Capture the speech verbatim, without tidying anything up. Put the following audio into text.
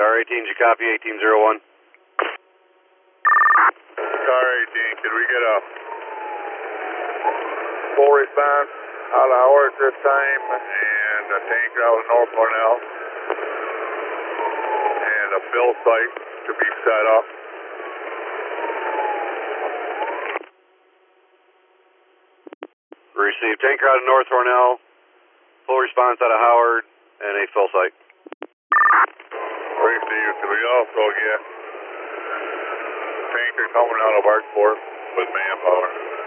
Car eighteen, did you copy eighteen zero one? Car eighteen, could we get a full response out of hours this time and a tank out of North Cornell and a fill site to be set up? Received. Tanker out of North Hornell, full response out of Howard, and a fill site. Received. Could we also get tanker coming out of Artport with manpower?